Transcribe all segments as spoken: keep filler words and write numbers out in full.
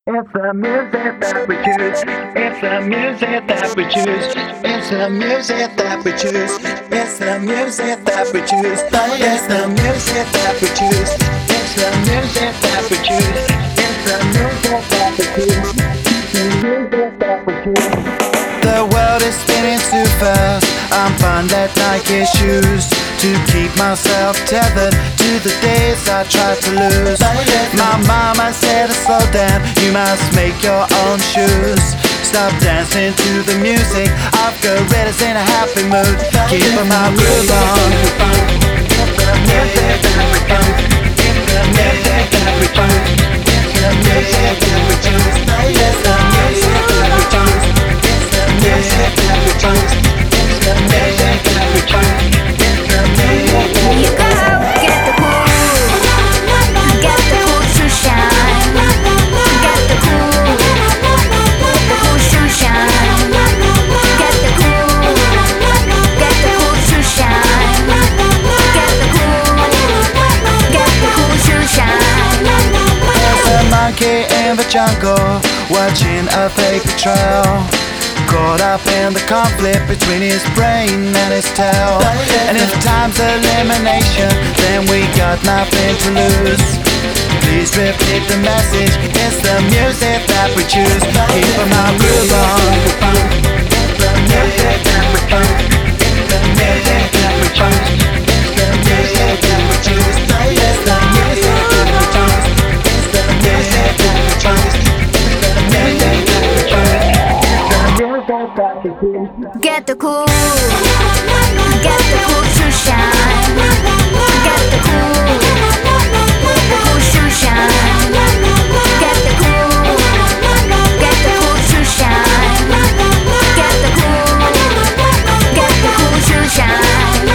It's the music that we choose. It's the music that we choose. It's the music that we choose. It's the music that we choose. It's the music that we choose. It's the music that we choose. It's the music that we choose. The music that we choose. The world is spinning too fast. I'm finding that Nike shoes to keep myself tethered to the days I tried to lose. My mama said to slow down, you must make your own shoes. Stop dancing to the music, I've got gorillas in a happy mood. Keep my groove on. It's the music that we choose. It's the music that we choose. It's the music that we choose. It's the music that we choose. It's the music that we choose. It's the music that we choose. It's the music that we choose. You go get the cool, get the cool to shine, get the cool, the cool to shine, get the cool, get the cool to shine, get the cool, get the cool to shine. There's a monkey in the jungle, watching a paper trail, caught up in the conflict between his brain and his tail. And if time's elimination, then we got nothing to lose. Please repeat the message, it's the music that we choose. Keep my groove on. It's the music that we choose. It's the music that we choose. It's the music that we choose. It's the music that we choose. It's the music that we choose. It's the music that we choose. It's the music that we choose. Get the cool, get the cool to shine, get the cool, the cool to shine, get the cool, get the cool to shine, get the cool, get the cool to shine.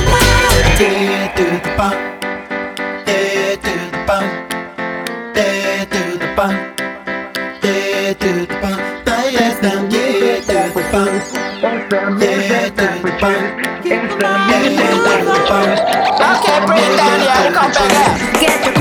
Yeah, do the bump. Yeah, do the bump. Yeah, do the bump. Yeah, do the bump. Yeah, do the bump. It's the music that we choose. It's the music that we choose. Okay, bring it down here, come back up. Get the